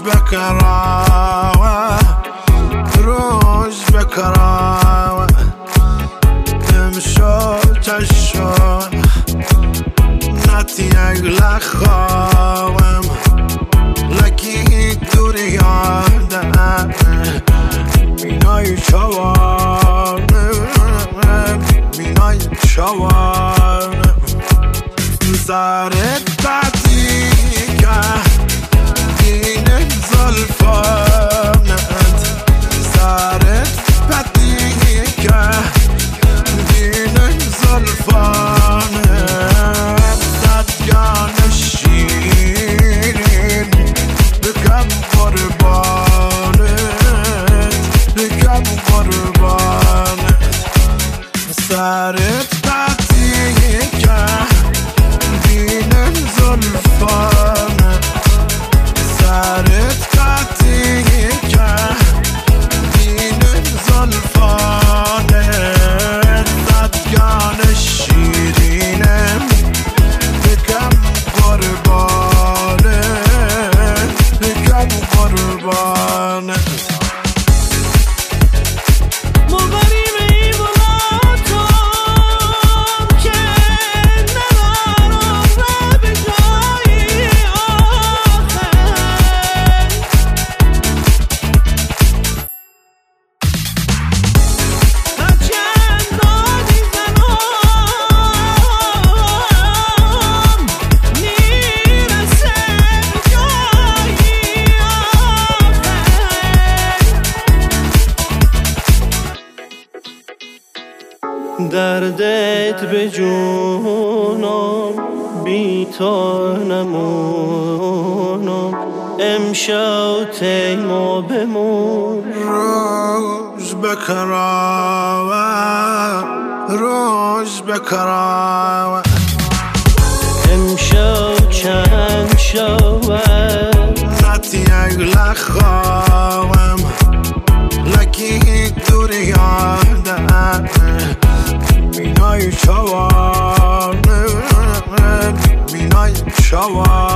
بکراوه روز بکراوه امشو چشم نتی اگل خواهم لکی دوری یاده مینای شوانه مینای شوانه سرت بدی که دین زلفانت سرت بدی که دین زلفانت ددگان شیرین بکم قربانت بکم قربانت سرت بدی که دین زلفانت سرت بدی که دین زلفانت ددگان شیرینم بکم قربانت بکم قربانت دردت به جونم بی تو نمونم امشب تیما بمون روز بکراوه روز بکراوه امشب چند شوه نتی اگل خواهم لکی دوری یاده مینای شوانه مینای شوانه